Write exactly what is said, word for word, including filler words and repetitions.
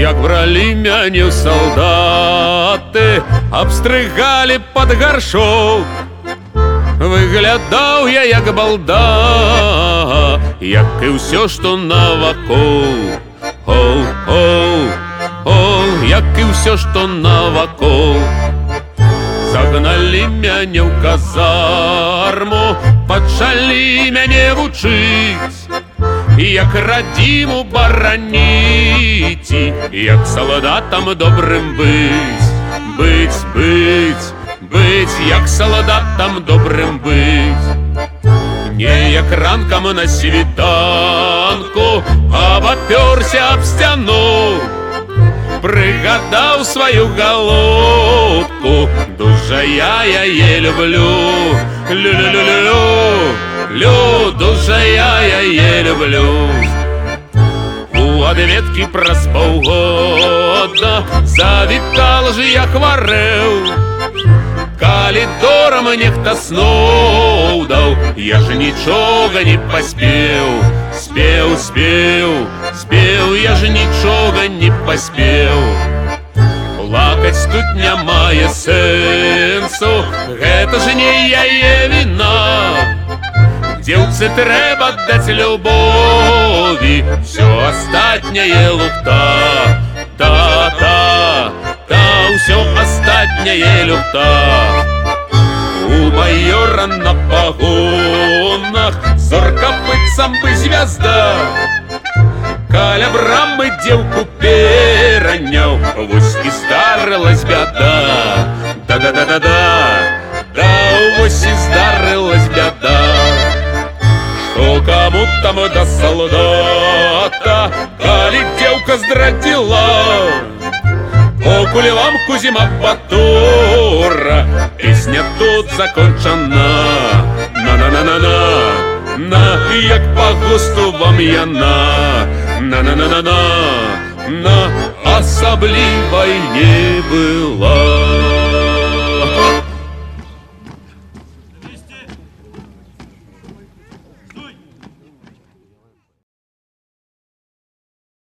як бралі мяне ў салдаты, абстрыгалі пад гаршок. Выглядаў я як балда, як і ўсё, што навакол. Оу, оу, оу, як і ўсё, што навакол. Загналі мяне ў казарму, пачалі мяне вучыць, як радзіму бараніць, як салдатам добрым быць. Быць, быць, быць, як салдатам добрым быць. Не як ранкам на світанку абапёрся аб сцяну, прыгадаў сваю галубку, дужа я яе люблю. Лю-лю-лю-лю, лю, дужа я яе люблю. У адветкі праз паўгода завітала ж я хварэў. Калідорам нехта сноў даў, я ж нічога не паспеў. Спеў, спеў, спеў, я ж нічога не паспеў. Плакаць тут не мае сэнсу, гэта ж не яе віна. Дзеўцы трэба даць любові, всё астатняе лухта. Та-та, та, ўсё астатняе люхта. У майора на пагонах зорка быццам бы звязда. Каля брамы дзеўку пераняў, вось і здарылась бяда. Да-да-да-да-да, да, вось і здарылась бяда. Што каму там да салдата, калі дзеўка здрадзіла. Окулі ламку зіма батура, песня тут закончана. На-на-на-на-на, на, як па густу вам яна. На-на-на-на-на, на, асаблівай не была.